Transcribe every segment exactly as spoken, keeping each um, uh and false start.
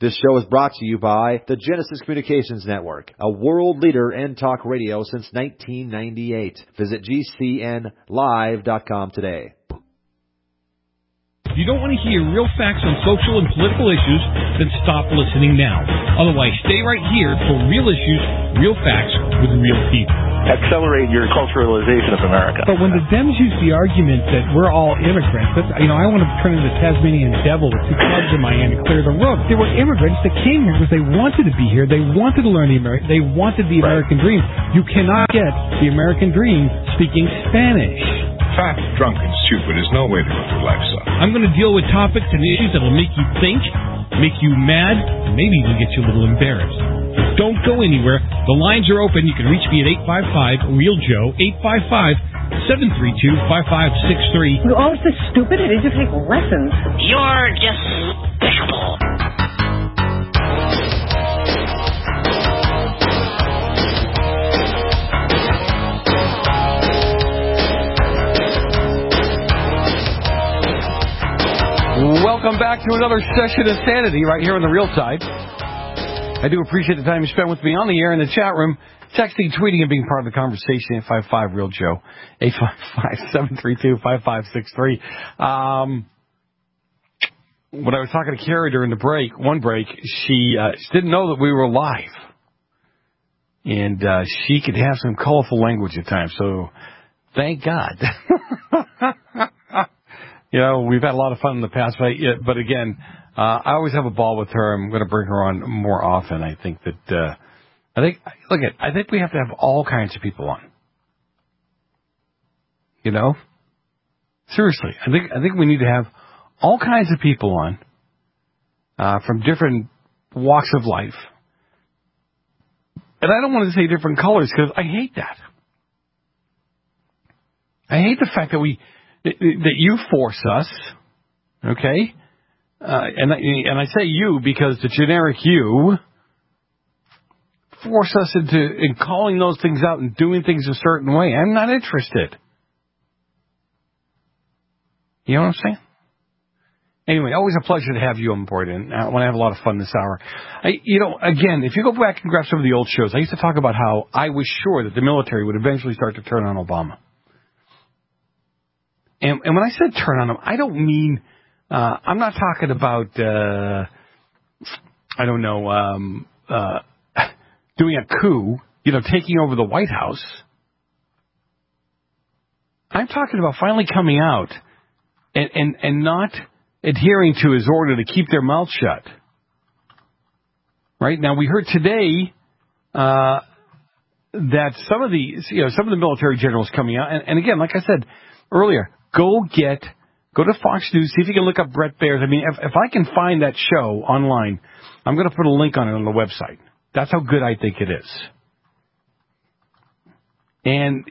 This show is brought to you by the Genesis Communications Network, a world leader in talk radio since nineteen ninety-eight. Visit G C N live dot com today. If you don't want to hear real facts on social and political issues, then stop listening now. Otherwise, stay right here for real issues, real facts with real people. Accelerate your culturalization of America. But when the Dems use the argument that we're all immigrants, that's, you know, I want to turn into the Tasmanian devil with two clubs in my hand and clear the road. They were immigrants that came here because they wanted to be here. They wanted to learn the American. They wanted the American right. dream. You cannot get the American dream speaking Spanish. Fat, drunk, and stupid is no way to live your life, son. I'm going to deal with topics and issues that will make you think, make you mad, and maybe even get you a little embarrassed. Don't go anywhere. The lines are open. You can reach me at eight five five, real Joe, eight five five, seven three two, five five six three. You're always so stupid. I need to take lessons. You're despicable. Welcome back to another session of Sanity right here on the Real Side. I do appreciate the time you spent with me on the air in the chat room, texting, tweeting, and being part of the conversation. eight five five, real Joe, eight five five, seven three two, five five six three. Um, when I was talking to Carrie during the break, one break, she, uh, she didn't know that we were live. And uh, she could have some colorful language at times, so thank God. You know, we've had a lot of fun in the past, but, but again, uh, I always have a ball with her. I'm going to bring her on more often. I think that, uh, I think, look at, I think we have to have all kinds of people on. You know? Seriously, I think, I think we need to have all kinds of people on, uh, from different walks of life. And I don't want to say different colors because I hate that. I hate the fact that we, that you force us, okay? Uh, and, and I say you because the generic you force us into in calling those things out and doing things a certain way. I'm not interested. You know what I'm saying? Anyway, always a pleasure to have you on board, and I want to have a lot of fun this hour. I, you know, again, if you go back and grab some of the old shows, I used to talk about how I was sure that the military would eventually start to turn on Obama. And, and when I said turn on him, I don't mean, uh, I'm not talking about, uh, I don't know, um, uh, doing a coup, you know, taking over the White House. I'm talking about finally coming out and, and, and not adhering to his order to keep their mouth shut. Right? Now, we heard today, uh, that some of the, you know, some of the military generals coming out, and, and again, like I said earlier, Go get, go to Fox News, see if you can look up Brett Baers. I mean, if, if I can find that show online, I'm going to put a link on it on the website. That's how good I think it is. And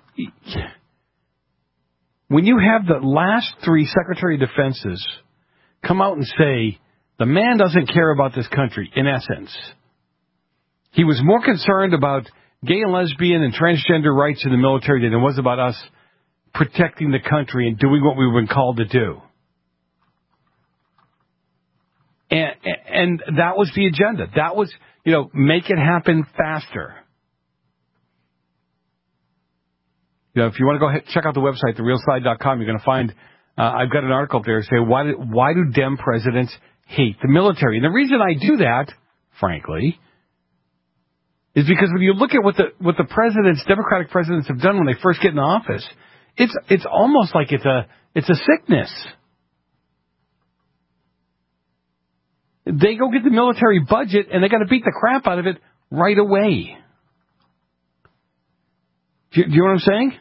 when you have the last three Secretary of Defenses come out and say, the man doesn't care about this country, in essence. He was more concerned about gay and lesbian and transgender rights in the military than it was about us protecting the country and doing what we've been called to do. And, and that was the agenda. That was, you know, make it happen faster. You know, if you want to go ahead, check out the website, the real side dot com, you're going to find, uh, I've got an article up there saying, why do, why do Dem presidents hate the military? And the reason I do that, frankly, is because when you look at what the, what the presidents, Democratic presidents have done when they first get in office, It's it's almost like it's a it's a sickness. They go get the military budget and they got to beat the crap out of it right away. Do you, do you know what I'm saying?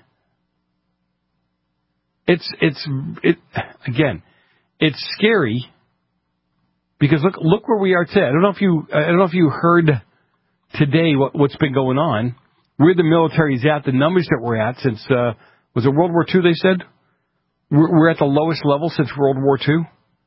It's it's it again. It's scary because look look where we are today. I don't know if you I don't know if you heard today what what's been going on. Where the military's at, the numbers that we're at since. Uh, Was it World War Two, they said? We're at the lowest level since World War Two.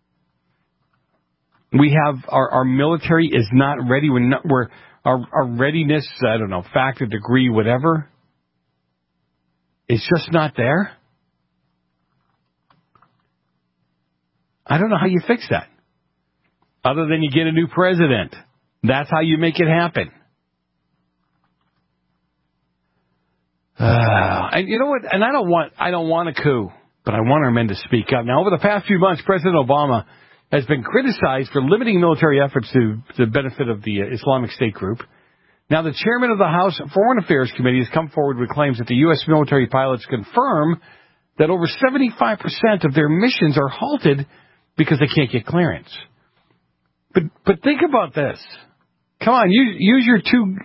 We have, our, our military is not ready. We're not, we're, our, our readiness, I don't know, factor, degree, whatever, it's just not there. I don't know how you fix that. other than you get a new president. That's how you make it happen. Uh, and you know what? And I don't want I don't want a coup, but I want our men to speak up. Now, over the past few months, President Obama has been criticized for limiting military efforts to the benefit of the Islamic State group. Now, the chairman of the House Foreign Affairs Committee has come forward with claims that the U S military pilots confirm that over seventy-five percent of their missions are halted because they can't get clearance. But but think about this. Come on, use, use your two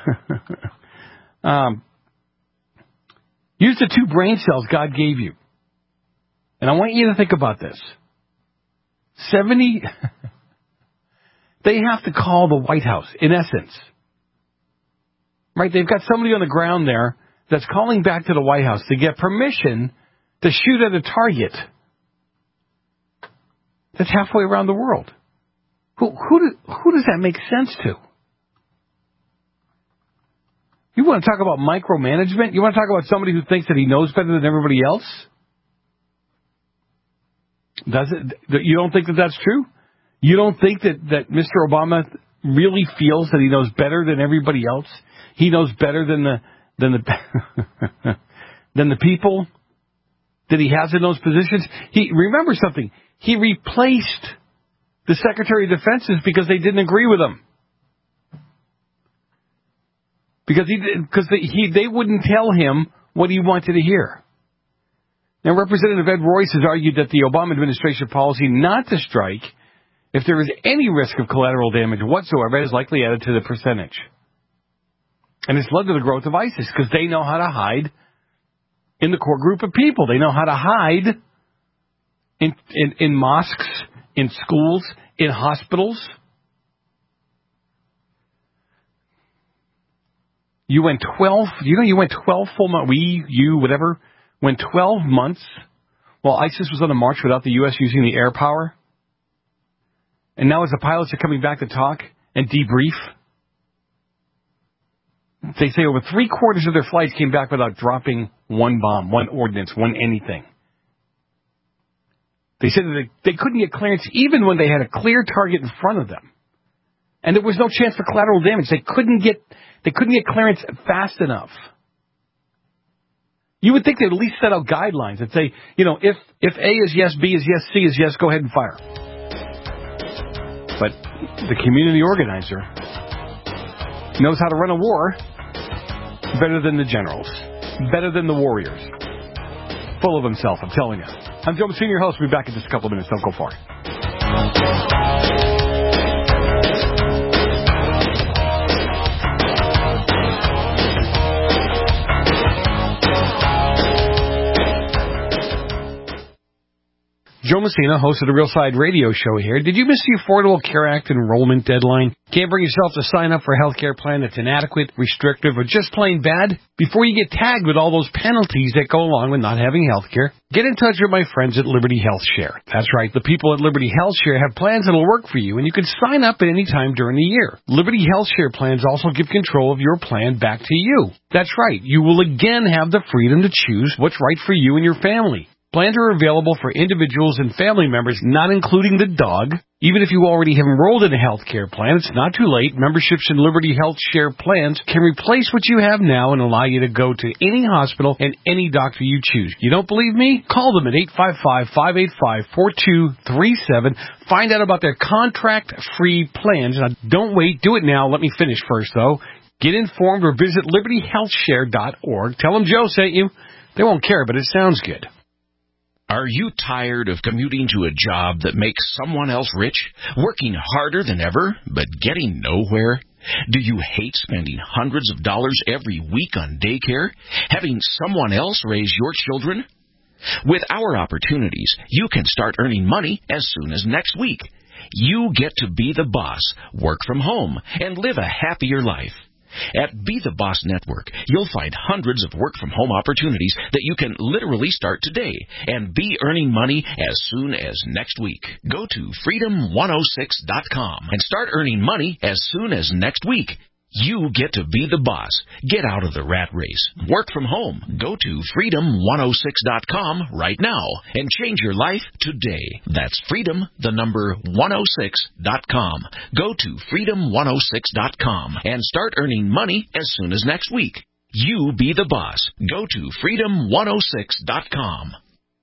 um, use the two brain cells God gave you. And I want you to think about this. seventy They have to call the White House, in essence. Right? They've got somebody on the ground there that's calling back to the White House to get permission to shoot at a target that's halfway around the world. Who, who, do, who does that make sense to? You want to talk about micromanagement? You want to talk about somebody who thinks that he knows better than everybody else? Does it? You don't think that that's true? You don't think that, that Mister Obama really feels that he knows better than everybody else? He knows better than the than the than the people that he has in those positions? He remember something. He replaced the Secretary of Defense because they didn't agree with him. Because he because they, he they wouldn't tell him what he wanted to hear. Now, Representative Ed Royce has argued that the Obama administration policy not to strike if there is any risk of collateral damage whatsoever is likely added to the percentage. And it's led to the growth of ISIS because they know how to hide in the core group of people. They know how to hide in, in, in mosques, in schools, in hospitals. You went twelve, you know, you went twelve full months, we, you, whatever, went twelve months while ISIS was on the march without the U S using the air power. And now as the pilots are coming back to talk and debrief, they say over three quarters of their flights came back without dropping one bomb, one ordnance, one anything. They said that they, they couldn't get clearance even when they had a clear target in front of them. And there was no chance for collateral damage. They couldn't get they couldn't get clearance fast enough. You would think they'd at least set out guidelines that say, you know, if, if A is yes, B is yes, C is yes, go ahead and fire. But the community organizer knows how to run a war better than the generals, better than the warriors. Full of himself, I'm telling you. I'm Joe Messina, your host. We'll be back in just a couple of minutes. Don't go far. Joe Messina, host of the Real Side Radio Show here. Did you miss the Affordable Care Act enrollment deadline? Can't bring yourself to sign up for a health care plan that's inadequate, restrictive, or just plain bad? Before you get tagged with all those penalties that go along with not having health care, get in touch with my friends at Liberty Health Share. That's right, the people at Liberty Health Share have plans that'll work for you, and you can sign up at any time during the year. Liberty Health Share plans also give control of your plan back to you. That's right, you will again have the freedom to choose what's right for you and your family. Plans are available for individuals and family members, not including the dog. Even if you already have enrolled in a health care plan, it's not too late. Memberships in Liberty Health Share plans can replace what you have now and allow you to go to any hospital and any doctor you choose. You don't believe me? Call them at eight five five, five eight five, four two three seven. Find out about their contract-free plans. Now, don't wait. Do it now. Let me finish first, though. Get informed or visit liberty health share dot org. Tell them Joe sent you. They won't care, but it sounds good. Are you tired of commuting to a job that makes someone else rich, working harder than ever, but getting nowhere? Do you hate spending hundreds of dollars every week on daycare, having someone else raise your children? With our opportunities, you can start earning money as soon as next week. You get to be the boss, work from home, and live a happier life. At Be the Boss Network, you'll find hundreds of work-from-home opportunities that you can literally start today and be earning money as soon as next week. Go to freedom one oh six dot com and start earning money as soon as next week. You get to be the boss. Get out of the rat race. Work from home. Go to freedom one oh six dot com right now and change your life today. That's freedom, the number one oh six dot com. Go to freedom one oh six dot com and start earning money as soon as next week. You be the boss. Go to freedom one oh six dot com.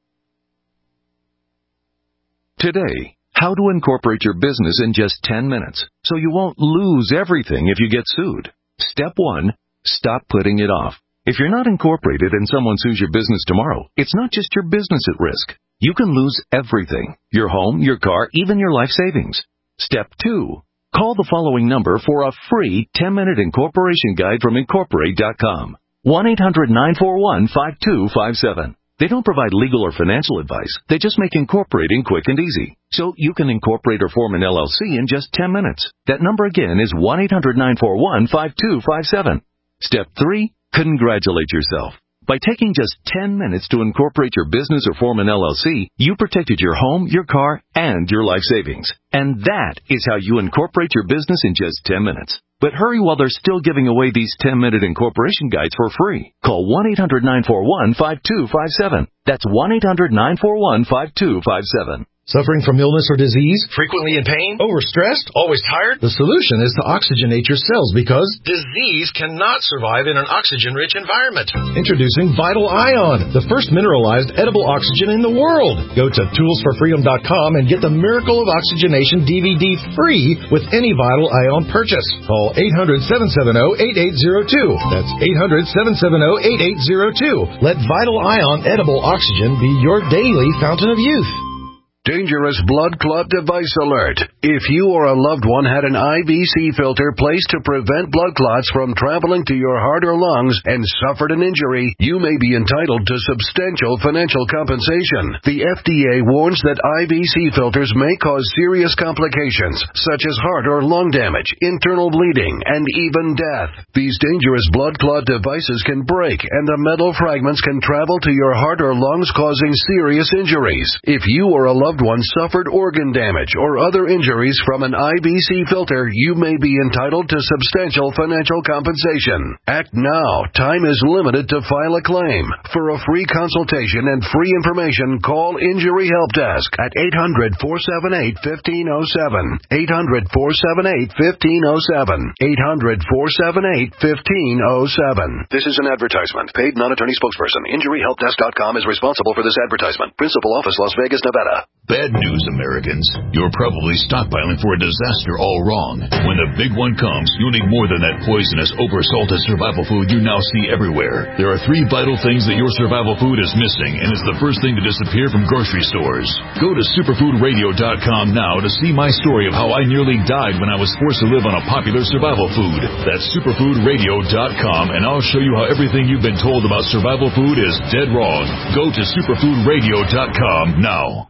Today, how to incorporate your business in just ten minutes so you won't lose everything if you get sued. Step one, stop putting it off. If you're not incorporated and someone sues your business tomorrow, it's not just your business at risk. You can lose everything: your home, your car, even your life savings. Step two, call the following number for a free ten-minute incorporation guide from incorporate dot com. one eight hundred nine four one five two five seven. They don't provide legal or financial advice. They just make incorporating quick and easy. So you can incorporate or form an L L C in just ten minutes. That number again is one eight hundred nine four one five two five seven. Step three, congratulate yourself. By taking just ten minutes to incorporate your business or form an L L C, you protected your home, your car, and your life savings. And that is how you incorporate your business in just ten minutes. But hurry while they're still giving away these ten-minute incorporation guides for free. Call one eight hundred nine four one five two five seven. That's one eight hundred nine four one five two five seven. Suffering from illness or disease? Frequently in pain? Overstressed? Always tired? The solution is to oxygenate your cells because disease cannot survive in an oxygen-rich environment. Introducing Vital Ion, the first mineralized edible oxygen in the world. Go to tools for freedom dot com and get the Miracle of Oxygenation D V D free with any Vital Ion purchase. Call eight hundred seven seven zero eight eight zero two. That's eight hundred seven seven zero eight eight zero two. Let Vital Ion edible oxygen be your daily fountain of youth. Dangerous blood clot device alert. If you or a loved one had an I V C filter placed to prevent blood clots from traveling to your heart or lungs and suffered an injury, you may be entitled to substantial financial compensation. The F D A warns that I V C filters may cause serious complications, such as heart or lung damage, internal bleeding, and even death. These dangerous blood clot devices can break, and the metal fragments can travel to your heart or lungs, causing serious injuries. If you or a loved one suffered organ damage or other injuries from an I V C filter, you may be entitled to substantial financial compensation. Act now. Time is limited to file a claim. For a free consultation and free information, call Injury Help Desk at eight hundred four seven eight one five zero seven. eight hundred four seven eight one five zero seven. eight hundred four seven eight one five zero seven. This is an advertisement. Paid non-attorney spokesperson. Injury Help Desk dot com is responsible for this advertisement. Principal office, Las Vegas, Nevada. Bad news, Americans. You're probably stockpiling for a disaster all wrong. When the big one comes, you'll need more than that poisonous, oversalted survival food you now see everywhere. There are three vital things that your survival food is missing, and it's the first thing to disappear from grocery stores. Go to superfood radio dot com now to see my story of how I nearly died when I was forced to live on a popular survival food. That's superfood radio dot com, and I'll show you how everything you've been told about survival food is dead wrong. Go to superfood radio dot com now.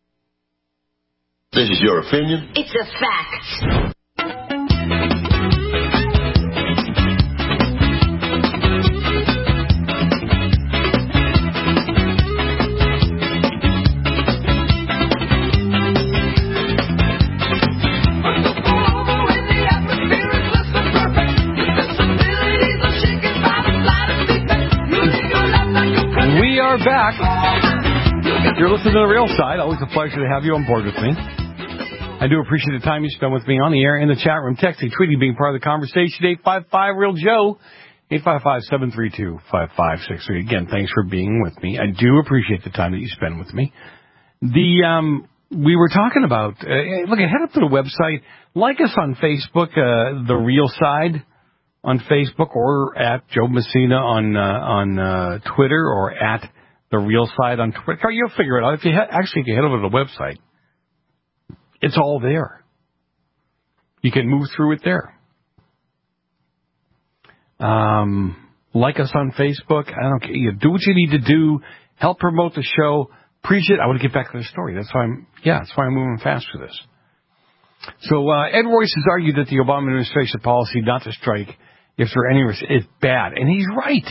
This is your opinion? It's a fact. We are back. You're listening to The Real Side. Always a pleasure to have you on board with me. I do appreciate the time you spend with me on the air, in the chat room, texting, tweeting, being part of the conversation. eight five five real Joe, eight five five, seven three two, five five six three. Again, thanks for being with me. I do appreciate the time that you spend with me. The um, we were talking about, uh, look, head up to the website. Like us on Facebook, uh, The Real Side on Facebook, or at Joe Messina on, uh, on uh, Twitter, or at The Real Side on Twitter. You'll figure it out. If you ha- Actually, if you head over to the website, it's all there. You can move through it there. Um, like us on Facebook. I don't care. You do what you need to do. Help promote the show. Preach it. I want to get back to the story. That's why I'm, yeah, that's why I'm moving fast for this. So, uh, Ed Royce has argued that the Obama administration policy not to strike if there are any risk is bad. And he's right.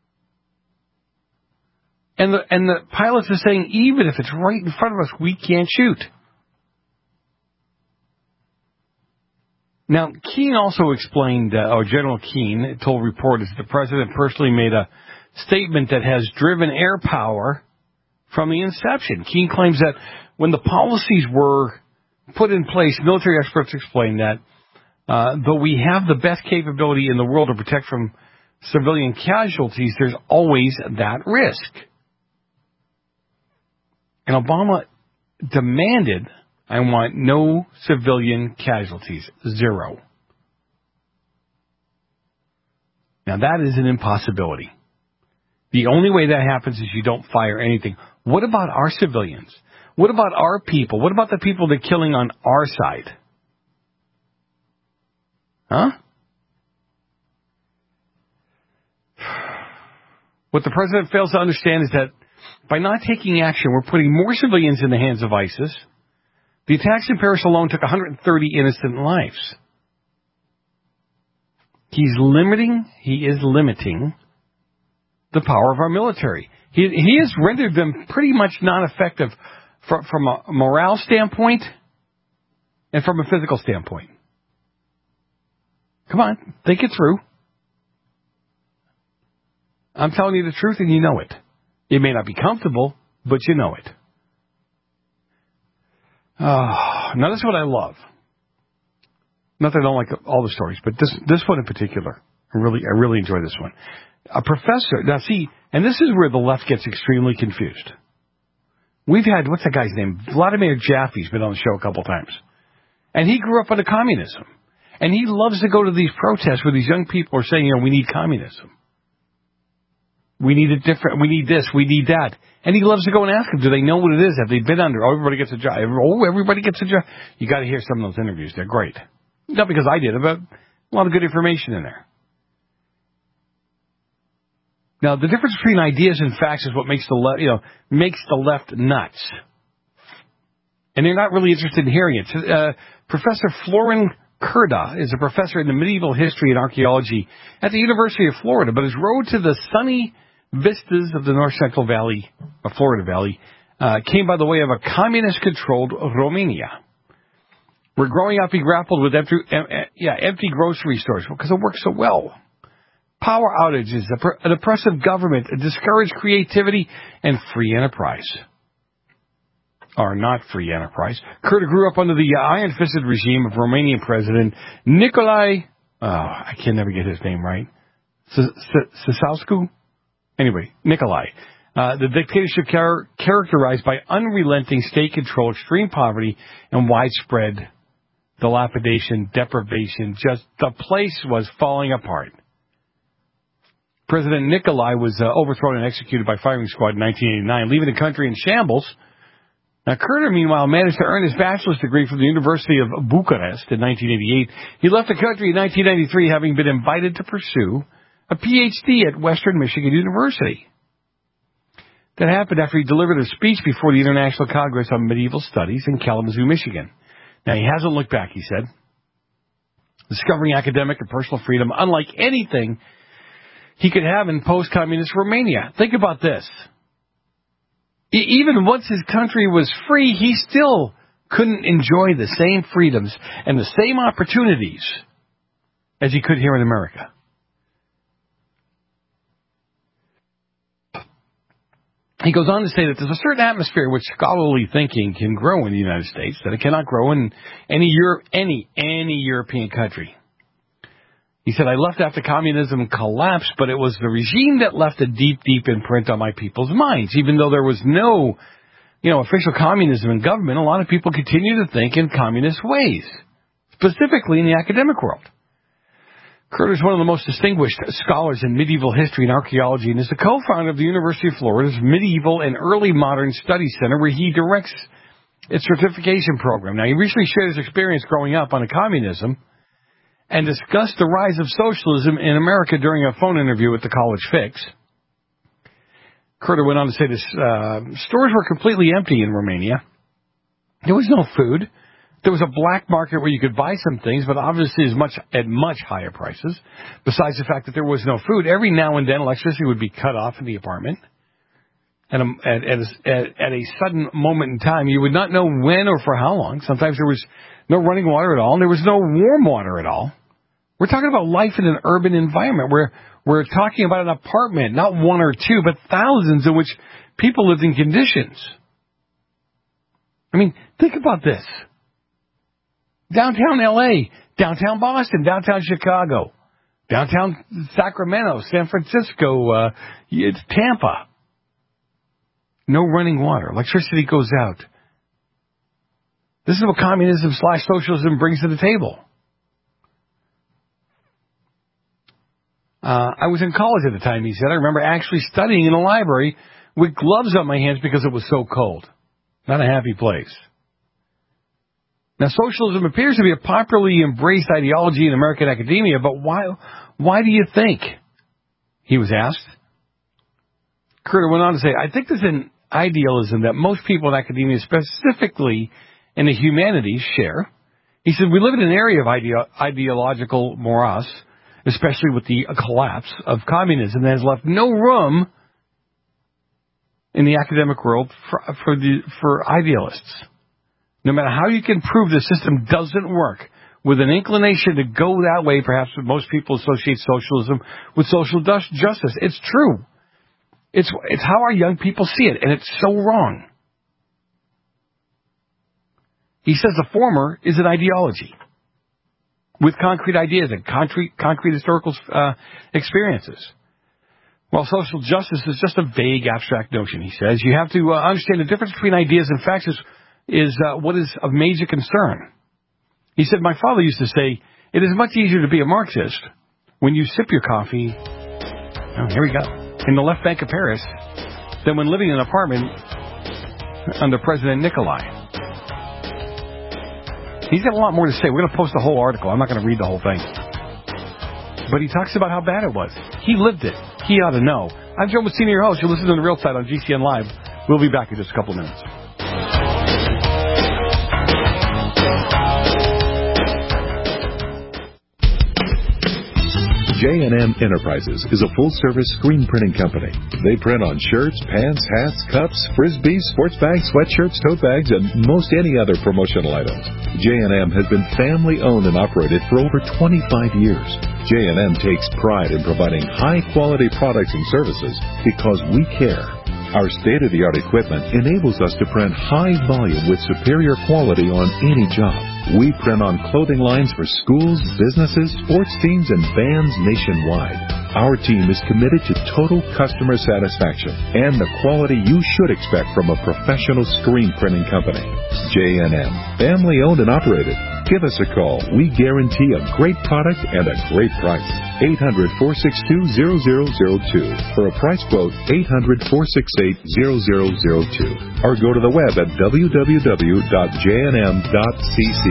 And the, and the pilots are saying, even if it's right in front of us, we can't shoot. Now, Keane also explained, uh, or General Keane told reporters that the president personally made a statement that has driven air power from the inception. Keane claims that when the policies were put in place, military experts explained that uh, though we have the best capability in the world to protect from civilian casualties, there's always that risk. And Obama demanded, I want no civilian casualties, zero. Now that is an impossibility. The only way that happens is you don't fire anything. What about our civilians? What about our people? What about the people they're killing on our side? Huh? What the president fails to understand is that by not taking action, we're putting more civilians in the hands of ISIS. The attacks in Paris alone took one hundred thirty innocent lives. He's limiting, he is limiting the power of our military. He, he has rendered them pretty much non-effective from, from a morale standpoint and from a physical standpoint. Come on, think it through. I'm telling you the truth and you know it. It may not be comfortable, but you know it. Oh, now this is what I love. Not that I don't like all the stories, but this this one in particular, I really I really enjoy this one. A professor, now see, and this is where the left gets extremely confused. We've had, what's that guy's name? Vladimir Jaffe's been on the show a couple times. And he grew up under communism. And he loves to go to these protests where these young people are saying, you know, we need communism. We need it different. We need this. We need that. And he loves to go and ask them, do they know what it is? Have they been under? Oh, everybody gets a job. Oh, everybody gets a job. You got to hear some of those interviews. They're great. Not because I did, but a lot of good information in there. Now, the difference between ideas and facts is what makes the left, you know, makes the left nuts. And they're not really interested in hearing it. Uh, Professor Florin Kurda is a professor in the medieval history and archaeology at the University of Florida, but his road to the sunny vistas of the North Central Valley, of Florida Valley, uh, came by the way of a communist-controlled Romania. Where growing up, he grappled with empty, em, yeah, empty grocery stores because it worked so well. Power outages, an oppressive government, a discouraged creativity, and free enterprise. Or not free enterprise. Kurda grew up under the iron-fisted regime of Romanian President Nicolae, oh, I can never get his name right, Ceausescu? Anyway, Nicolae. Uh, the dictatorship char- characterized by unrelenting state control, extreme poverty, and widespread dilapidation, deprivation. Just the place was falling apart. President Nicolae was uh, overthrown and executed by firing squad in nineteen eighty-nine, leaving the country in shambles. Now, Kurda, meanwhile, managed to earn his bachelor's degree from the University of Bucharest in nineteen eighty-eight. He left the country in nineteen ninety-three, having been invited to pursue a P H D at Western Michigan University. That happened after he delivered a speech before the International Congress on Medieval Studies in Kalamazoo, Michigan. Now, he hasn't looked back, he said. Discovering academic and personal freedom unlike anything he could have in post-communist Romania. Think about this. Even once his country was free, he still couldn't enjoy the same freedoms and the same opportunities as he could here in America. He goes on to say that there's a certain atmosphere in which scholarly thinking can grow in the United States that it cannot grow in any Europe, any any European country. He said, I left after communism collapsed, but it was the regime that left a deep, deep imprint on my people's minds. Even though there was no, you know, official communism in government, a lot of people continue to think in communist ways, specifically in the academic world. Kurda is one of the most distinguished scholars in medieval history and archaeology and is the co-founder of the University of Florida's Medieval and Early Modern Studies Center, where he directs its certification program. Now, he recently shared his experience growing up under communism and discussed the rise of socialism in America during a phone interview with the College Fix. Kurda went on to say this, uh, stores were completely empty in Romania. There was no food. There was a black market where you could buy some things, but obviously is much at much higher prices. Besides the fact that there was no food, every now and then electricity would be cut off in the apartment. At a, at, at, a, at a sudden moment in time, you would not know when or for how long. Sometimes there was no running water at all, and there was no warm water at all. We're talking about life in an urban environment where we're talking about an apartment, not one or two, but thousands in which people lived in conditions. I mean, think about this. Downtown L A, downtown Boston, downtown Chicago, downtown Sacramento, San Francisco, uh, it's Tampa. No running water. Electricity goes out. This is what communism slash socialism brings to the table. Uh, I was in college at the time, he said. I remember actually studying in a library with gloves on my hands because it was so cold. Not a happy place. Now, socialism appears to be a popularly embraced ideology in American academia, but why, why do you think? He was asked. Curtis went on to say, I think there's an idealism that most people in academia, specifically in the humanities, share. He said, we live in an area of ideo- ideological morass, especially with the collapse of communism, that has left no room in the academic world for, for, the, for idealists. No matter how you can prove the system doesn't work, with an inclination to go that way, perhaps most people associate socialism with social justice. It's true. It's, it's how our young people see it, and it's so wrong. He says the former is an ideology with concrete ideas and concrete, concrete historical uh, experiences. While social justice is just a vague, abstract notion, he says, you have to uh, understand the difference between ideas and facts is, is uh, what is of major concern. He said, my father used to say, it is much easier to be a Marxist when you sip your coffee, oh, here we go, in the left bank of Paris, than when living in an apartment under President Nikolai. He's got a lot more to say. We're going to post the whole article. I'm not going to read the whole thing. But he talks about how bad it was. He lived it. He ought to know. I'm Joe Messina, your host. You're listening to The Real Side on G C N Live. We'll be back in just a couple of minutes. J and M Enterprises is a full-service screen printing company. They print on shirts, pants, hats, cups, frisbees, sports bags, sweatshirts, tote bags, and most any other promotional items. J and M has been family-owned and operated for over twenty-five years. J and M takes pride in providing high-quality products and services because we care. Our state-of-the-art equipment enables us to print high volume with superior quality on any job. We print on clothing lines for schools, businesses, sports teams, and bands nationwide. Our team is committed to total customer satisfaction and the quality you should expect from a professional screen printing company. J and M, family-owned and operated. Give us a call. We guarantee a great product and a great price. eight hundred, four six two, zero zero zero two. For a price quote, eight hundred, four six eight, zero zero zero two. Or go to the web at w w w dot j n m dot c c.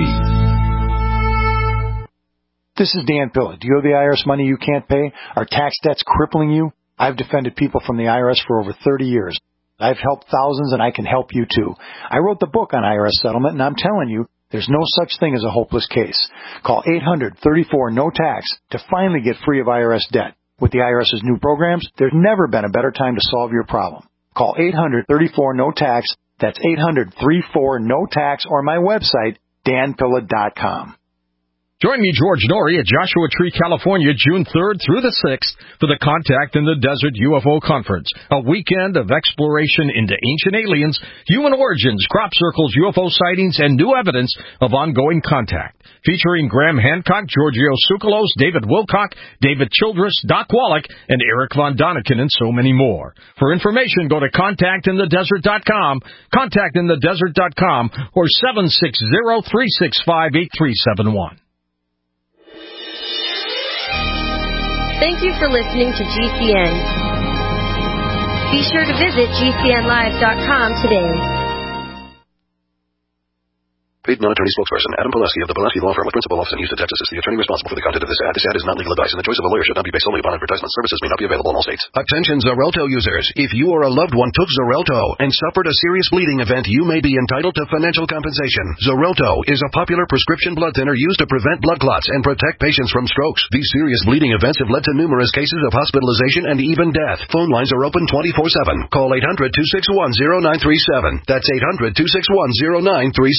This is Dan Pilla. Do you owe the I R S money you can't pay? Are tax debts crippling you? I've defended people from the I R S for over thirty years. I've helped thousands, and I can help you too. I wrote the book on I R S settlement, and I'm telling you, there's no such thing as a hopeless case. Call eight hundred, thirty-four, no tax to finally get free of I R S debt. With the IRS's new programs, there's never been a better time to solve your problem. Call eight hundred, thirty-four, no tax. That's eight hundred, thirty-four, no tax, or my website, dan pilla dot com. Join me, George Norrie, at Joshua Tree, California, June third through the sixth for the Contact in the Desert U F O Conference, a weekend of exploration into ancient aliens, human origins, crop circles, U F O sightings, and new evidence of ongoing contact. Featuring Graham Hancock, Giorgio Tsoukalos, David Wilcock, David Childress, Doc Wallach, and Eric Von Daniken, and so many more. For information, go to contact in the desert dot com, contact in the desert dot com, or seven six zero, three six five, eight three seven one. Thank you for listening to G C N. Be sure to visit G C N live dot com today. Paid non-attorney spokesperson Adam Pulaski of the Pulaski Law Firm with principal office in Houston, Texas, is the attorney responsible for the content of this ad. This ad is not legal advice, and the choice of a lawyer should not be based solely upon advertisement. Services may not be available in all states. Attention Xarelto users. If you or a loved one took Xarelto and suffered a serious bleeding event, you may be entitled to financial compensation. Xarelto is a popular prescription blood thinner used to prevent blood clots and protect patients from strokes. These serious bleeding events have led to numerous cases of hospitalization and even death. Phone lines are open twenty-four seven. Call eight hundred, two six one, zero nine three seven. That's eight hundred, two six one, zero nine three seven.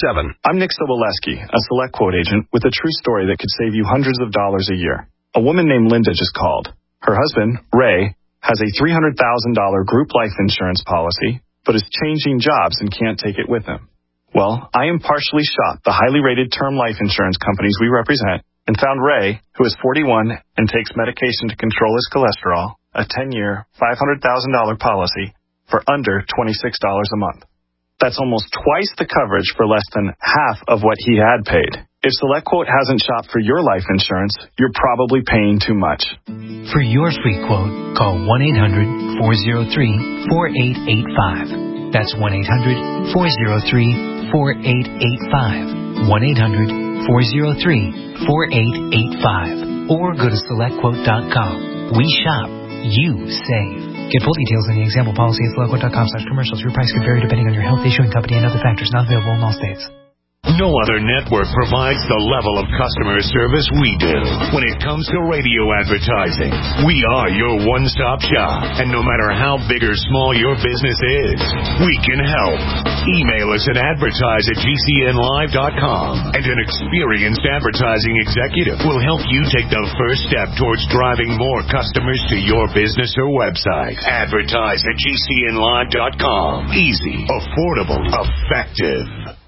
I'm Nick Soboleski, a Select Quote agent with a true story that could save you hundreds of dollars a year. A woman named Linda just called. Her husband, Ray, has a three hundred thousand dollars group life insurance policy, but is changing jobs and can't take it with him. Well, I impartially shopped the highly rated term life insurance companies we represent and found Ray, who is forty-one and takes medication to control his cholesterol, a ten-year, five hundred thousand dollars policy for under twenty-six dollars a month. That's almost twice the coverage for less than half of what he had paid. If SelectQuote hasn't shopped for your life insurance, you're probably paying too much. For your free quote, call one eight hundred, four oh three, four eight eight five. That's one eight hundred, four oh three, four eight eight five. one eight hundred, four oh three, four eight eight five. Or go to select quote dot com. We shop, you save. Get full details on the example policy at select quote dot com slash commercials. Your price could vary depending on your health, issuing company, and other factors. Not available in all states. No other network provides the level of customer service we do when it comes to radio advertising. We are your one-stop shop, and no matter how big or small your business is, we can help. Email us at advertise at G C N live dot com, and an experienced advertising executive will help you take the first step towards driving more customers to your business or website. Advertise at G C N live dot com. Easy, affordable, effective.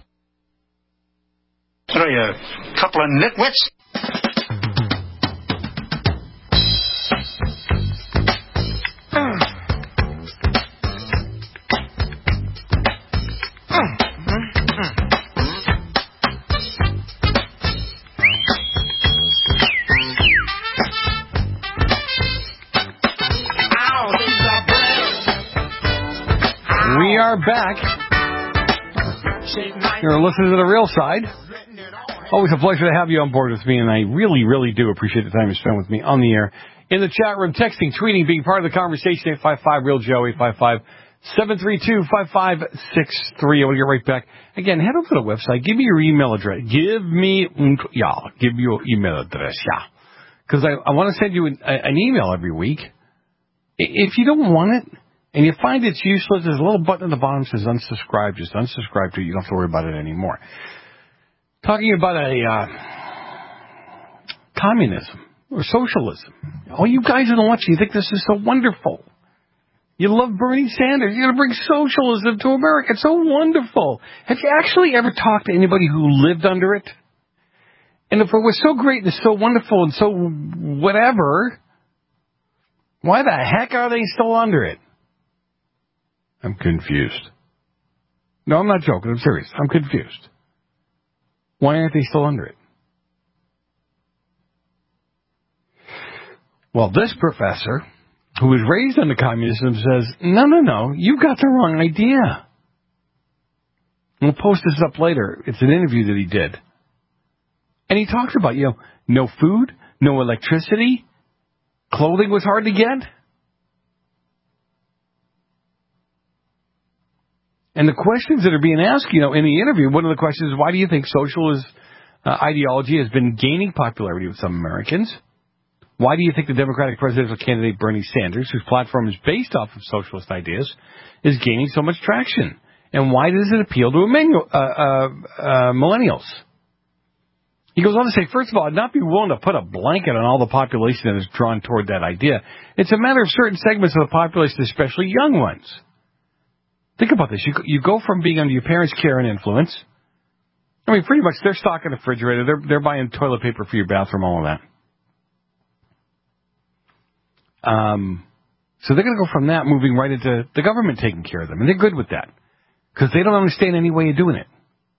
What are you, a couple of nitwits? We are back. You're listening to The Real Side. Always a pleasure to have you on board with me, and I really, really do appreciate the time you spend with me on the air. In the chat room, texting, tweeting, being part of the conversation, eight five five, real Joe, eight five five, seven three two, five five six three. I want to get right back. Again, head over to the website. Give me your email address. Give me, yeah, give me your email address, yeah. Because I, I want to send you an, an email every week. If you don't want it, and you find it's useless, there's a little button at the bottom that says unsubscribe. Just unsubscribe to it. You don't have to worry about it anymore. Talking about a uh, communism or socialism. Oh, you guys are the ones. You think this is so wonderful. You love Bernie Sanders. You're going to bring socialism to America. It's so wonderful. Have you actually ever talked to anybody who lived under it? And if it was so great and so wonderful and so whatever, why the heck are they still under it? I'm confused. No, I'm not joking. I'm serious. I'm confused. Why aren't they still under it? Well, this professor, who was raised under communism, says, no, no, no, you got the wrong idea. We'll post this up later. It's an interview that he did. And he talks about, you know, no food, no electricity, clothing was hard to get. And the questions that are being asked, you know, in the interview, one of the questions is, why do you think socialist uh, ideology has been gaining popularity with some Americans? Why do you think the Democratic presidential candidate Bernie Sanders, whose platform is based off of socialist ideas, is gaining so much traction? And why does it appeal to emanu- uh, uh, uh, millennials? He goes on to say, first of all, I'd not be willing to put a blanket on all the population that is drawn toward that idea. It's a matter of certain segments of the population, especially young ones. Think about this. You you go from being under your parents' care and influence. I mean, pretty much they're stocking a refrigerator. They're, they're buying toilet paper for your bathroom, all of that. Um, so they're going to go from that moving right into the government taking care of them. And they're good with that because they don't understand any way of doing it.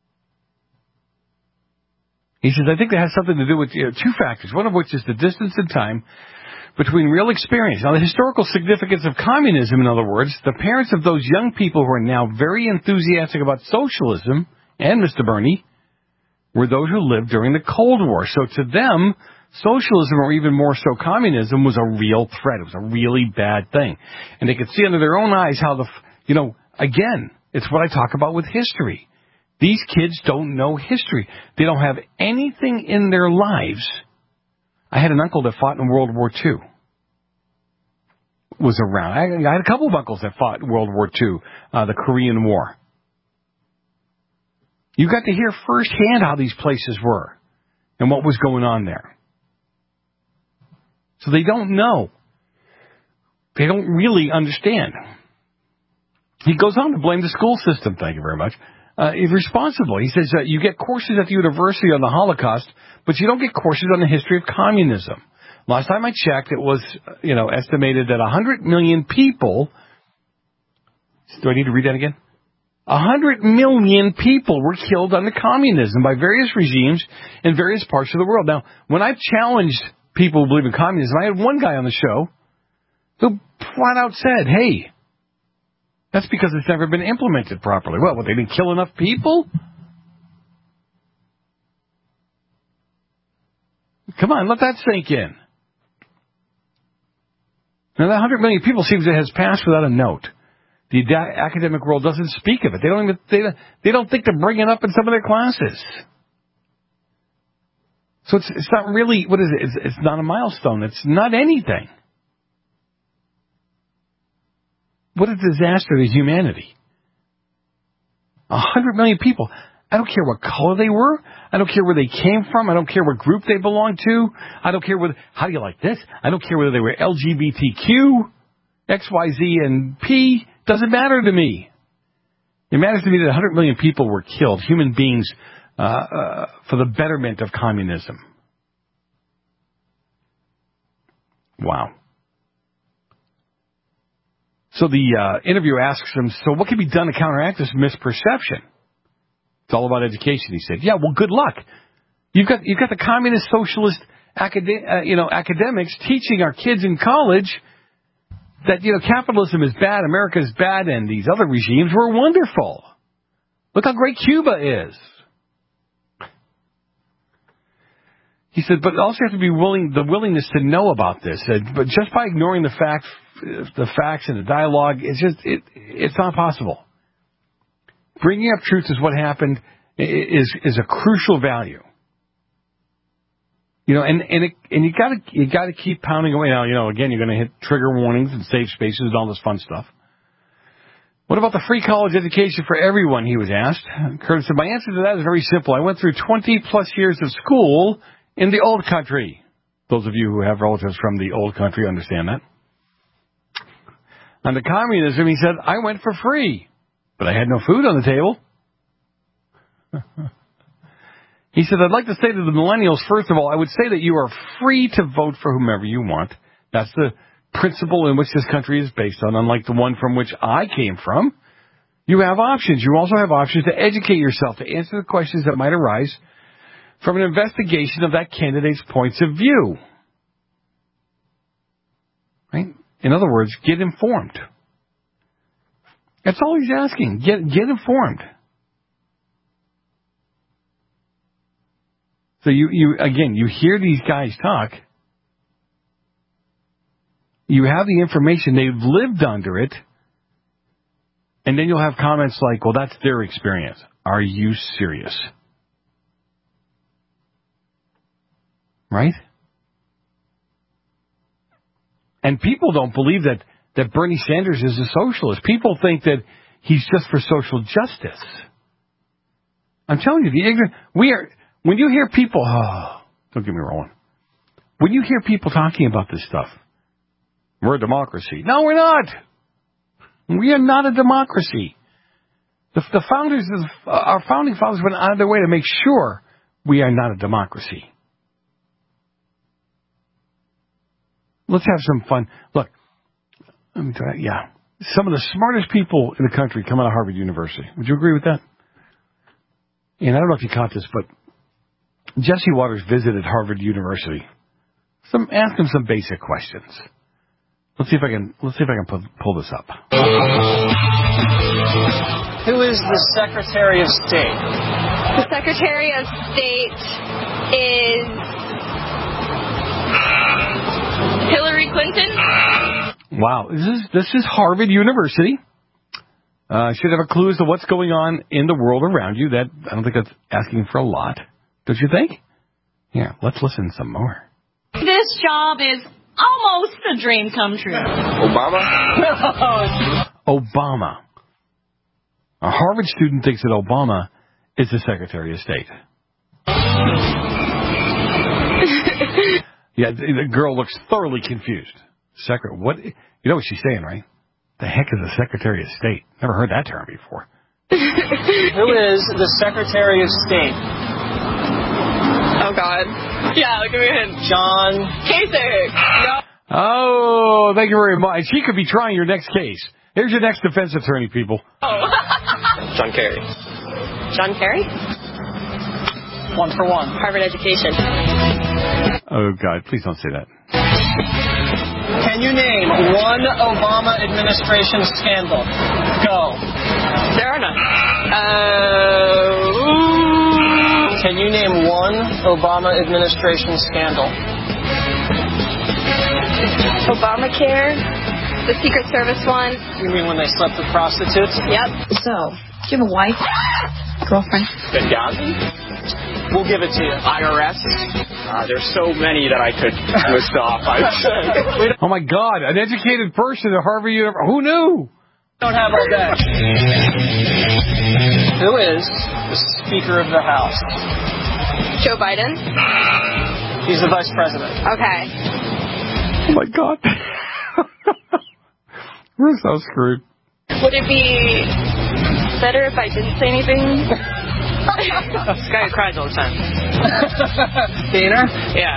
He says, I think that has something to do with you know, two factors, one of which is the distance in time between real experience. Now, the historical significance of communism, in other words, the parents of those young people who are now very enthusiastic about socialism, and Mister Bernie, were those who lived during the Cold War. So to them, socialism, or even more so communism, was a real threat. It was a really bad thing. And they could see under their own eyes how the, you know, again, it's what I talk about with history. These kids don't know history. They don't have anything in their lives. I had an uncle that fought in World War Two. Was around. I, I had a couple of uncles that fought in World War Two, uh, the Korean War. You got to hear firsthand how these places were and what was going on there. So they don't know. They don't really understand. He goes on to blame the school system, thank you very much, uh, irresponsible. He says uh, you get courses at the university on the Holocaust, but you don't get courses on the history of communism. Last time I checked, it was, you know, estimated that one hundred million people, do I need to read that again? one hundred million people were killed under communism by various regimes in various parts of the world. Now, when I've challenged people who believe in communism, I had one guy on the show who flat out said, hey, that's because it's never been implemented properly. Well, what, they didn't kill enough people? Come on, let that sink in. Now, that one hundred million people seems it has passed without a note. The academic world doesn't speak of it. They don't even, they, they don't think to bring it up in some of their classes. So it's, it's not really, what is it? It's, it's not a milestone. It's not anything. What a disaster to humanity. A hundred million people. I don't care what color they were. I don't care where they came from. I don't care what group they belonged to. I don't care whether, how do you like this? I don't care whether they were L G B T Q, X, Y, Z, and P. Doesn't matter to me. It matters to me that one hundred million people were killed, human beings, uh, uh, for the betterment of communism. Wow. So the uh, interviewer asks him, so what can be done to counteract this misperception? It's all about education, he said. Yeah, well, good luck. You've got you've got the communist socialist acad- uh, you know, academics teaching our kids in college that, you know, capitalism is bad, America is bad, and these other regimes were wonderful. Look how great Cuba is. He said, but also you have to be willing, the willingness to know about this. Uh, but just by ignoring the facts, the facts and the dialogue, it's just, it, it's not possible. Bringing up truth is what happened is is a crucial value. You know, and and it, and you got to you got to keep pounding away. Now, you know, again, you're going to hit trigger warnings and safe spaces and all this fun stuff. What about the free college education for everyone? He was asked. Curtis said, my answer to that is very simple. I went through twenty plus years of school in the old country. Those of you who have relatives from the old country understand that. Under communism, he said, I went for free, but I had no food on the table. He said, I'd like to say to the millennials, first of all, I would say that you are free to vote for whomever you want. That's the principle in which this country is based on, unlike the one from which I came from. You have options. You also have options to educate yourself, to answer the questions that might arise from an investigation of that candidate's points of view. Right? In other words, get informed. That's all he's asking. Get get informed. So you, you again, you hear these guys talk. You have the information. They've lived under it. And then you'll have comments like, well, that's their experience. Are you serious? Right? And people don't believe that, that Bernie Sanders is a socialist. People think that he's just for social justice. I'm telling you, the ignorant, we are, when you hear people, oh, don't get me wrong. When you hear people talking about this stuff, we're a democracy. No, we're not. We are not a democracy. The, the founders, of, our founding fathers went out of their way to make sure we are not a democracy. Let's have some fun. Look, let me try. Yeah, some of the smartest people in the country come out of Harvard University. Would you agree with that? And I don't know if you caught this, but Jesse Waters visited Harvard University. Some ask him some basic questions. Let's see if I can. Let's see if I can pull, pull this up. Who is the Secretary of State? The Secretary of State is Hillary Clinton. Wow, this is this is Harvard University. Uh, should have a clue as to what's going on in the world around you. That I don't think that's asking for a lot, don't you think? Yeah, let's listen some more. This job is almost a dream come true. Obama? Obama. A Harvard student thinks that Obama is the Secretary of State. Yeah, the, the girl looks thoroughly confused. Secret, what? You know what she's saying, right? The heck is the Secretary of State? Never heard that term before. Who is the Secretary of State? Oh, God. Yeah, look at me. John Kasich. No. Oh, thank you very much. She could be trying your next case. Here's your next defense attorney, people. Oh. John Kerry. John Kerry? One for one. Harvard education. Oh, God, please don't say that. Can you name one Obama administration scandal? Go. There are none. Uh, Can you name one Obama administration scandal? Obamacare, the Secret Service one. You mean when they slept with prostitutes? Yep. So, do you have a wife? Girlfriend? Benghazi? We'll give it to you. I R S? Uh, there's so many that I could list off. Oh, my God. An educated person at Harvard University. Who knew? Don't have all that. Who is the Speaker of the House? Joe Biden? He's the Vice President. Okay. Oh, my God. We're so screwed. Would it be better if I didn't say anything? This guy cries all the time. Dana? Yeah.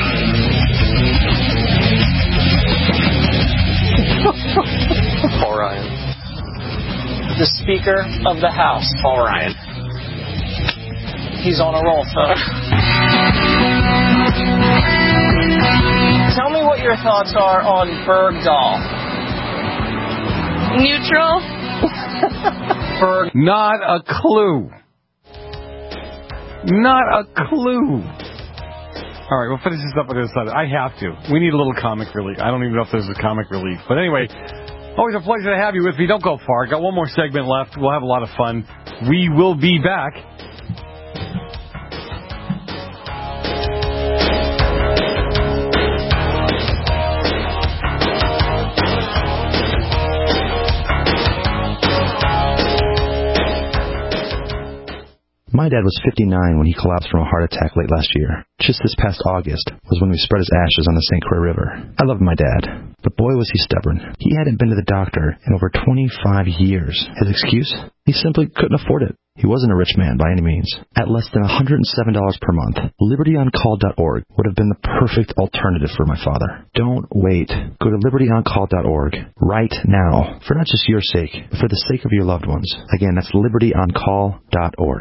Paul Ryan. The Speaker of the House. Paul Ryan. He's on a roll, folks. Tell me what your thoughts are on Bergdahl. Neutral. Berg. Not a clue. Not a clue. All right, we'll finish this up on the other side. I have to. We need a little comic relief. I don't even know if there's a comic relief. But anyway, always a pleasure to have you with me. Don't go far. Got one more segment left. We'll have a lot of fun. We will be back. My dad was fifty-nine when he collapsed from a heart attack late last year. Just this past August was when we spread his ashes on the Saint Croix River. I loved my dad, but boy was he stubborn. He hadn't been to the doctor in over twenty-five years. His excuse? He simply couldn't afford it. He wasn't a rich man by any means. At less than one hundred seven dollars per month, liberty on call dot org would have been the perfect alternative for my father. Don't wait. Go to liberty on call dot org right now, for not just your sake, but for the sake of your loved ones. Again, that's liberty on call dot org.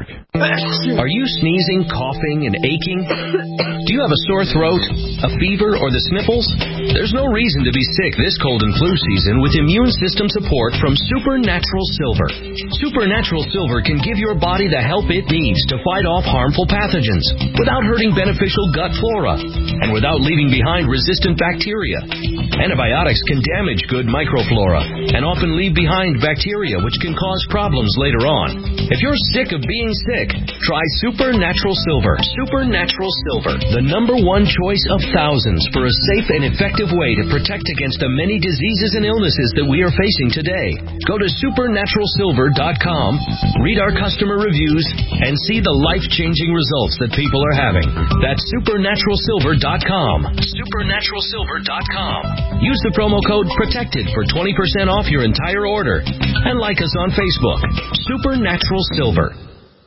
Are you sneezing, coughing, and aching? Do you have a sore throat, a fever, or the sniffles? There's no reason to be sick this cold and flu season with immune system support from Supernatural Silver. Supernatural Silver can give your body the help it needs to fight off harmful pathogens without hurting beneficial gut flora and without leaving behind resistant bacteria. Antibiotics can damage good microflora and often leave behind bacteria which can cause problems later on. If you're sick of being sick, try Supernatural Silver. Supernatural Silver, the number one choice of thousands for a safe and effective way to protect against the many diseases and illnesses that we are facing today. Go to supernatural silver dot com, read our customer reviews, and see the life-changing results that people are having. That's supernatural silver dot com. supernatural silver dot com. Use the promo code PROTECTED for twenty percent off your entire order. And like us on Facebook. Supernatural Silver.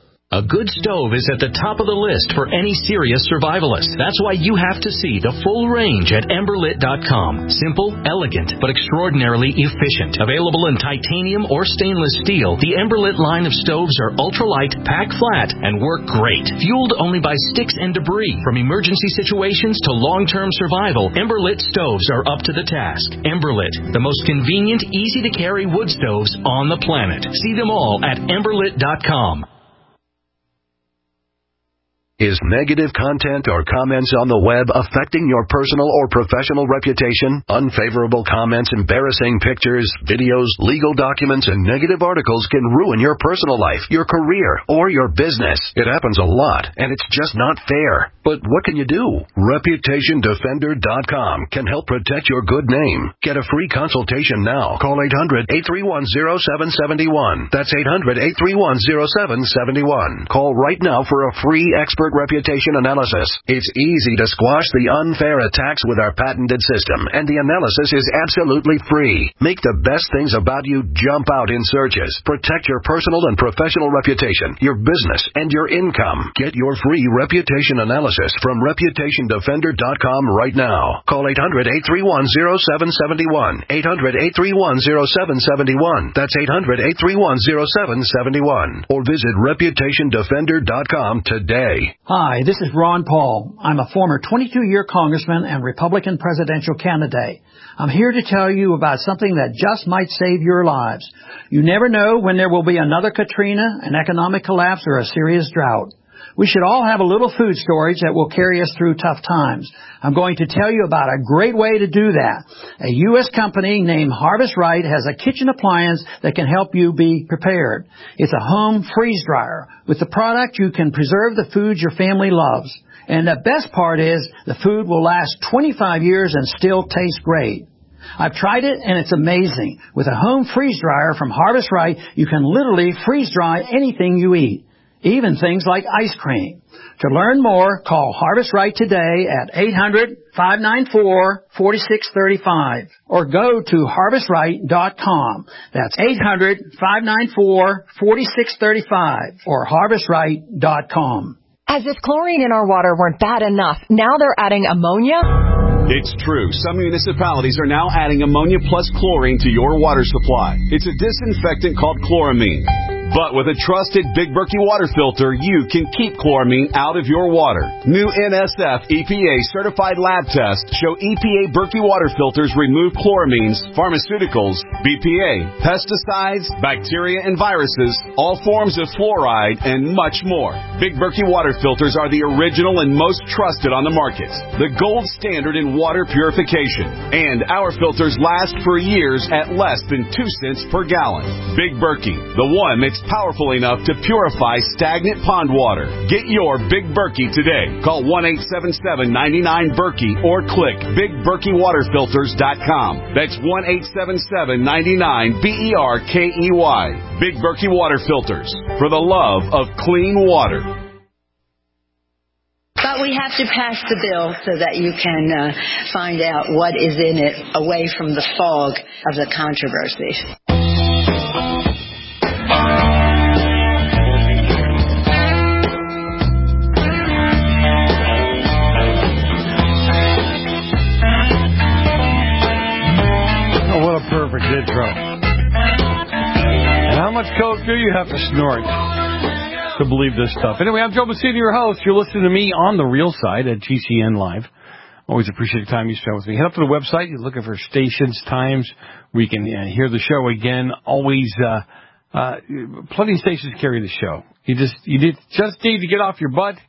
A good stove is at the top of the list for any serious survivalist. That's why you have to see the full range at ember lit dot com. Simple, elegant, but extraordinarily efficient. Available in titanium or stainless steel, the Emberlit line of stoves are ultralight, pack flat, and work great. Fueled only by sticks and debris. From emergency situations to long-term survival, Emberlit stoves are up to the task. Emberlit, the most convenient, easy-to-carry wood stoves on the planet. See them all at ember lit dot com. Is negative content or comments on the web affecting your personal or professional reputation? Unfavorable comments, embarrassing pictures, videos, legal documents, and negative articles can ruin your personal life, your career, or your business. It happens a lot, and it's just not fair. But what can you do? Reputation Defender dot com can help protect your good name. Get a free consultation now. Call eight hundred, eight three one, zero seven seven one. That's eight hundred, eight three one, zero seven seven one. Call right now for a free expert reputation analysis. It's easy to squash the unfair attacks with our patented system, and the analysis is absolutely free. Make the best things about you jump out in searches. Protect your personal and professional reputation, your business, and your income. Get your free reputation analysis from Reputation Defender dot com right now. Call eight hundred, eight three one, zero seven seven one. eight hundred, eight three one, zero seven seven one. That's eight hundred, eight three one, zero seven seven one. Or visit Reputation Defender dot com today. Hi, this is Ron Paul. I'm a former twenty-two-year congressman and Republican presidential candidate. I'm here to tell you about something that just might save your lives. You never know when there will be another Katrina, an economic collapse, or a serious drought. We should all have a little food storage that will carry us through tough times. I'm going to tell you about a great way to do that. A U S company named Harvest Right has a kitchen appliance that can help you be prepared. It's a home freeze dryer. With the product, you can preserve the foods your family loves. And the best part is the food will last twenty-five years and still taste great. I've tried it, and it's amazing. With a home freeze dryer from Harvest Right, you can literally freeze dry anything you eat, even things like ice cream. To learn more, call Harvest Right today at eight hundred, five nine four, four six three five or go to harvest right dot com. That's eight hundred, five nine four, four six three five or harvest right dot com. As if chlorine in our water weren't bad enough, now they're adding ammonia? It's true. Some municipalities are now adding ammonia plus chlorine to your water supply. It's a disinfectant called chloramine. But with a trusted Big Berkey water filter, you can keep chloramine out of your water. New N S F E P A certified lab tests show E P A Berkey water filters remove chloramines, pharmaceuticals, B P A, pesticides, bacteria and viruses, all forms of fluoride, and much more. Big Berkey water filters are the original and most trusted on the market. The gold standard in water purification. And our filters last for years at less than two cents per gallon. Big Berkey, the one that's powerful enough to purify stagnant pond water. Get your Big Berkey today. Call one eight seven seven, nine nine, Berkey or click big berkey water filters dot com. That's one eight seven seven, nine nine, B E R K E Y. Big Berkey Water Filters. For the love of clean water. But we have to pass the bill so that you can uh, find out what is in it away from the fog of the controversies. Perfect intro. And how much coke do you have to snort to believe this stuff? Anyway, I'm Joe Messina, your host. You're listening to me on the real side at G C N Live. Always appreciate the time you spend with me. Head up to the website. You're looking for stations, times where you can uh, hear the show again. Always, uh, uh, plenty of stations carry the show. You just, you did, just need to get off your butt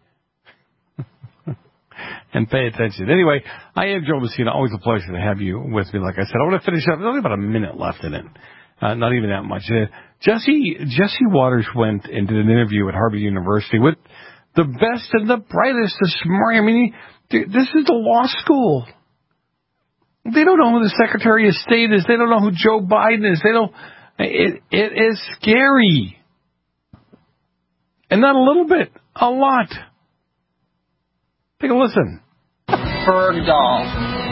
and pay attention. Anyway, I am Joe Messina. Always a pleasure to have you with me. Like I said, I want to finish up. There's only about a minute left in it. Uh, not even that much. Uh, Jesse, Jesse Waters went and did an interview at Harvard University with the best and the brightest, the smart. I mean, he, this is the law school. They don't know who the Secretary of State is. They don't know who Joe Biden is. They don't. It, it is scary. And not a little bit, a lot. Take a listen. Bergdahl.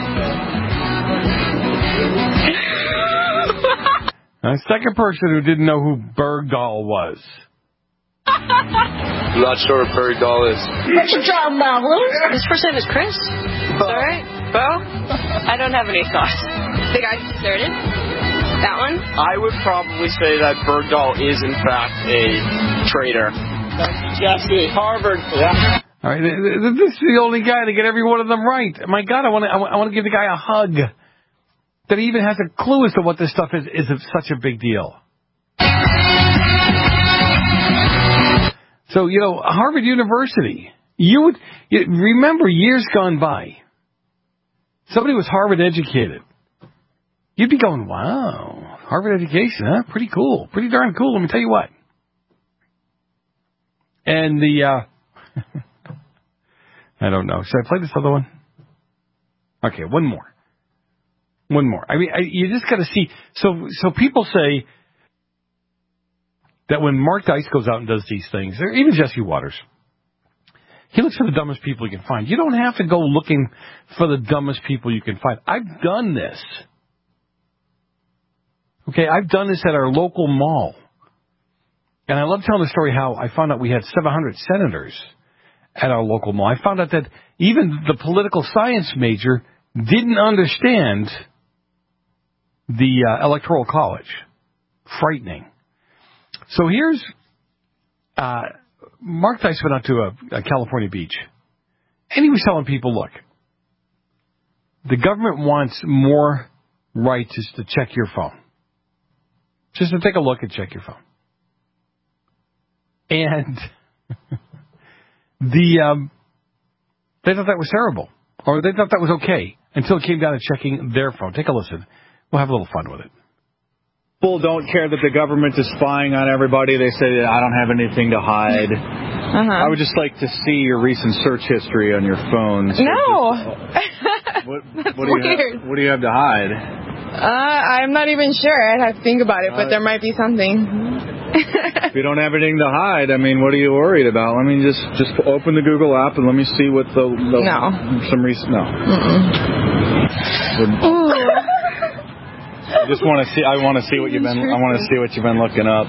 Now, the second person who didn't know who Bergdahl was. I'm not sure what Bergdahl is. What you talking about, Lou? His first name is Chris. Is that right? Bo? I don't have any thoughts. The guy who started? That one? I would probably say that Bergdahl is, in fact, a traitor. Jesse, Harvard. Yeah. All right, this is the only guy to get every one of them right. My God, I want to, I want to give the guy a hug. That he even has a clue as to what this stuff is, is such a big deal. So, you know, Harvard University, You would you, remember years gone by. Somebody was Harvard educated. You'd be going, wow, Harvard education, huh? Pretty cool. Pretty darn cool, let me tell you what. And the, uh, I don't know. Should I play this other one? Okay, one more. One more. I mean, I, you just got to see. So, so people say that when Mark Dice goes out and does these things, or even Jesse Waters, he looks for the dumbest people he can find. You don't have to go looking for the dumbest people you can find. I've done this. Okay, I've done this at our local mall. And I love telling the story how I found out we had seven hundred senators at our local mall. I found out that even the political science major didn't understand the uh, Electoral College. Frightening. So here's uh, Mark Dice went out to a, a California beach, and he was telling people, look, the government wants more rights just to check your phone. Just to take a look and check your phone. And the um, they thought that was terrible, or they thought that was okay, until it came down to checking their phone. Take a listen. We'll have a little fun with it. People don't care that the government is spying on everybody. They say that I don't have anything to hide. Uh-huh. I would just like to see your recent search history on your phone. So no. Just, what, That's what do you weird. have, what do you have to hide? Uh, I'm not even sure. I'd have to think about it, but there might be something. If you don't have anything to hide, I mean, what are you worried about? I mean, just just open the Google app and let me see what the, the no some recent no. Ooh. I just want to see. I want to see what you've been. I want to see what you've been looking up.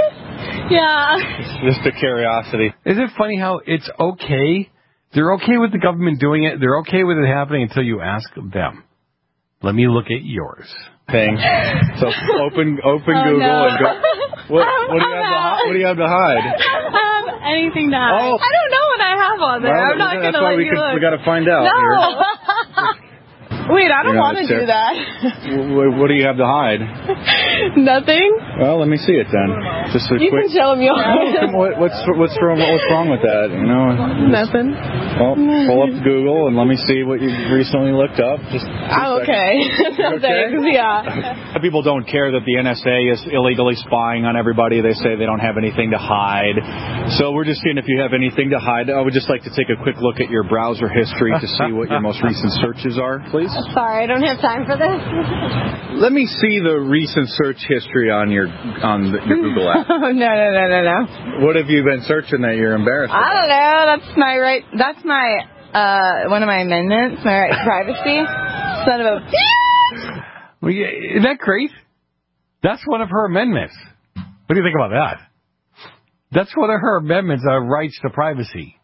Yeah. It's just a curiosity. Isn't it funny how it's okay? They're okay with the government doing it. They're okay with it happening until you ask them. Let me look at yours. Thing. So open open oh, Google no. and go. What, what do you have to hide? What do you have to hide? Um, anything to hide. Oh. I don't know what I have on there. Well, I'm not that's going to why let we you could, look. We got to find out. No. Here. Wait, I don't You're want to do that. What, what do you have to hide? Nothing. Well, let me see it then. Just a you quick. can show me yours. what, what's what's wrong? What's wrong with that? You know. Nothing. Well, pull up Google and let me see what you recently looked up. Just. I'm okay. No thanks. Yeah. People don't care that the N S A is illegally spying on everybody. They say they don't have anything to hide. So we're just seeing if you have anything to hide. I would just like to take a quick look at your browser history to see what your most recent searches are, please. Sorry, I don't have time for this. Let me see the recent search history on your on the, your Google app. no, no, no, no, no. What have you been searching that you're embarrassed about? I don't know. That's my right. That's my uh one of my amendments. My right to privacy. Son of a. Well, yeah, isn't that great? That's one of her amendments. What do you think about that? That's one of her amendments, uh, rights to privacy.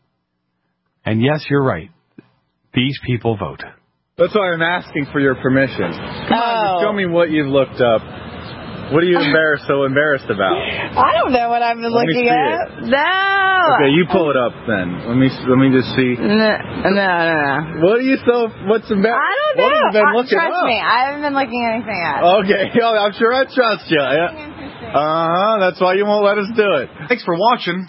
And yes, you're right. These people vote. That's why I'm asking for your permission. Come oh. on, just show me what you've looked up. What are you embarrassed so embarrassed about? I don't know what I've been let looking at. It. No. Okay, you pull it up then. Let me let me just see. No, no, no. no. What are you so? What's embarrassed? I don't know. What have you been uh, looking trust up? me, I haven't been looking anything up. Okay, I'm sure I trust you. Yeah. Uh huh. That's why you won't let us do it. Thanks for watching.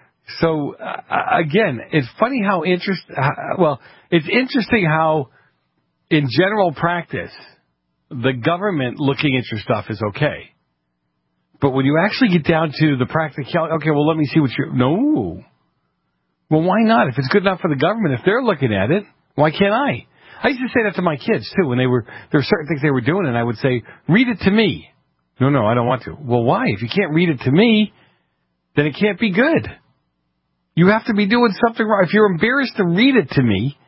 So uh, again, it's funny how interest. Uh, well, it's interesting how, in general practice, the government looking at your stuff is okay. But when you actually get down to the practicality, okay, well, let me see what you're... No. Well, why not? If it's good enough for the government, if they're looking at it, why can't I? I used to say that to my kids, too, when they were... There were certain things they were doing, and I would say, read it to me. No, no, I don't want to. Well, why? If you can't read it to me, then it can't be good. You have to be doing something wrong. If you're embarrassed to read it to me...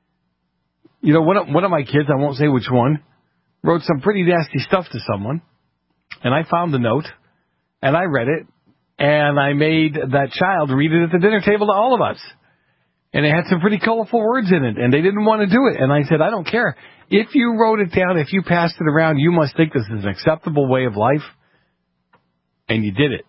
You know, one of, one of my kids, I won't say which one, wrote some pretty nasty stuff to someone, and I found the note, and I read it, and I made that child read it at the dinner table to all of us. And it had some pretty colorful words in it, and they didn't want to do it. And I said, I don't care. If you wrote it down, if you passed it around, you must think this is an acceptable way of life, and you did it.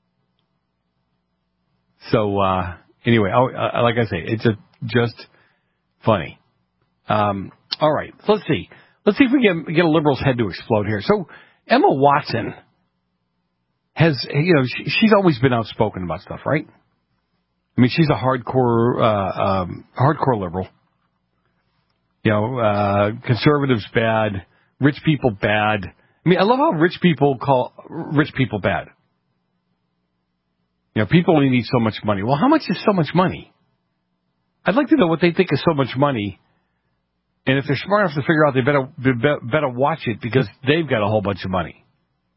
So, uh, anyway, oh, uh, like I say, it's a, just funny. Um, all right, let's see. Let's see if we can get, get a liberal's head to explode here. So Emma Watson has, you know, she, she's always been outspoken about stuff, right? I mean, she's a hardcore, uh, um, hardcore liberal. You know, uh, conservatives bad, rich people bad. I mean, I love how rich people call rich people bad. You know, people only need so much money. Well, how much is so much money? I'd like to know what they think is so much money. And if they're smart enough to figure out, they better, they better watch it because they've got a whole bunch of money.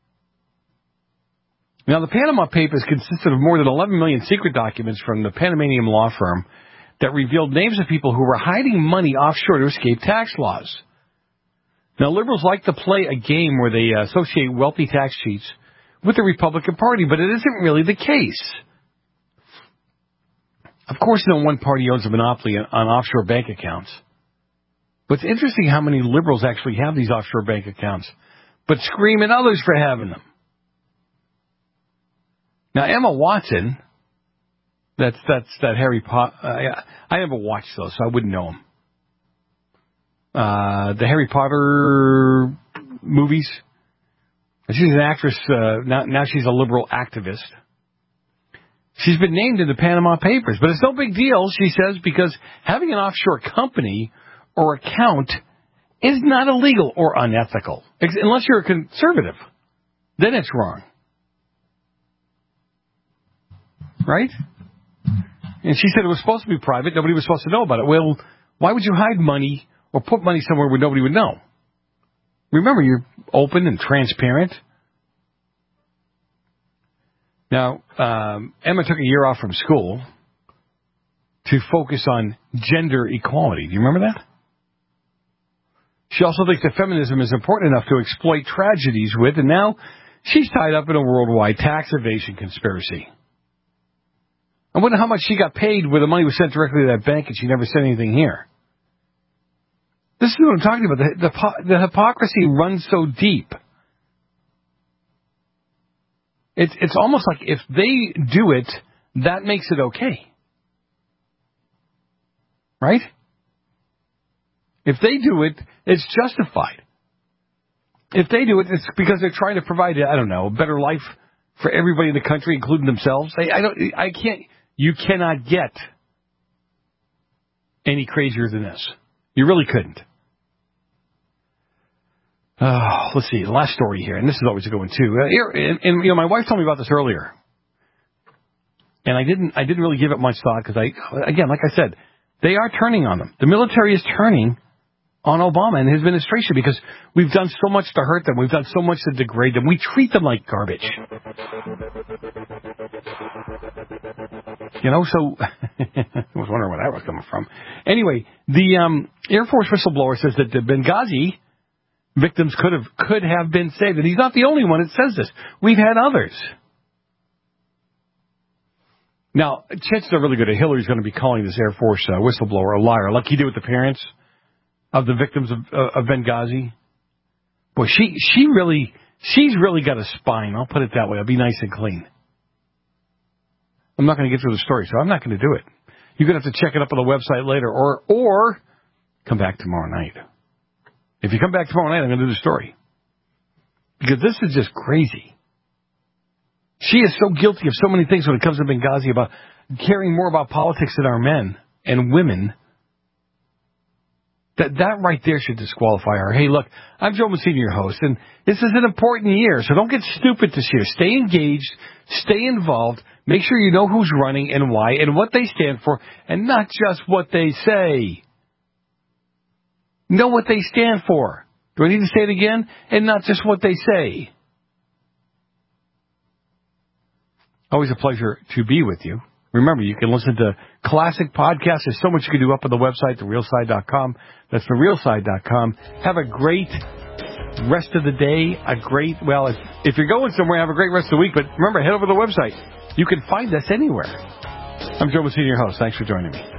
Now, the Panama Papers consisted of more than eleven million secret documents from the Panamanian law firm that revealed names of people who were hiding money offshore to escape tax laws. Now, liberals like to play a game where they associate wealthy tax cheats with the Republican Party, but it isn't really the case. Of course, no one party owns a monopoly on offshore bank accounts. But it's interesting how many liberals actually have these offshore bank accounts, but scream at others for having them. Now, Emma Watson, that's that's that Harry Potter. Uh, I never watched those, so I wouldn't know him. Uh, the Harry Potter movies. She's an actress. Uh, now, now she's a liberal activist. She's been named in the Panama Papers, but it's no big deal, she says, because having an offshore company or account is not illegal or unethical, unless you're a conservative. Then it's wrong. Right? And she said it was supposed to be private. Nobody was supposed to know about it. Well, why would you hide money or put money somewhere where nobody would know? Remember, you're open and transparent. Now, um, Emma took a year off from school to focus on gender equality. Do you remember that? She also thinks that feminism is important enough to exploit tragedies with, and now she's tied up in a worldwide tax evasion conspiracy. I wonder how much she got paid where the money was sent directly to that bank and she never sent anything here. This is what I'm talking about. The, the, the hypocrisy runs so deep. It's, it's almost like if they do it, that makes it okay. Right? If they do it, it's justified. If they do it, it's because they're trying to provide, I don't know, a better life for everybody in the country, including themselves. I, I don't, I can't, you cannot get any crazier than this. You really couldn't. Uh, let's see, the last story here, and this is always a good one too. Uh, here, and, and you know, my wife told me about this earlier, and I didn't, I didn't really give it much thought because I, again, like I said, they are turning on them. The military is turning on Obama and his administration because we've done so much to hurt them. We've done so much to degrade them. We treat them like garbage. You know, so I was wondering where that was coming from. Anyway, the um, Air Force whistleblower says that the Benghazi victims could have could have been saved. And he's not the only one that says this. We've had others. Now, chances are really good that Hillary's going to be calling this Air Force uh, whistleblower a liar, like he did with the parents of the victims of, uh, of Benghazi. Boy, she she really she's really got a spine. I'll put it that way. I'll be nice and clean. I'm not going to get through the story, so I'm not going to do it. You're going to have to check it up on the website later, or or come back tomorrow night. If you come back tomorrow night, I'm going to do the story. Because this is just crazy. She is so guilty of so many things when it comes to Benghazi, about caring more about politics than our men and women. That that right there should disqualify her. Hey, look, I'm Joe Messina, your host, and this is an important year, so don't get stupid this year. Stay engaged, stay involved, make sure you know who's running and why and what they stand for, and not just what they say. Know what they stand for. Do I need to say it again? And not just what they say. Always a pleasure to be with you. Remember, you can listen to classic podcasts. There's so much you can do up on the website, the real side dot com. That's the real side dot com. Have a great rest of the day. A great, well, if, if you're going somewhere, have a great rest of the week. But remember, head over to the website. You can find us anywhere. I'm Joe Messina, your host. Thanks for joining me.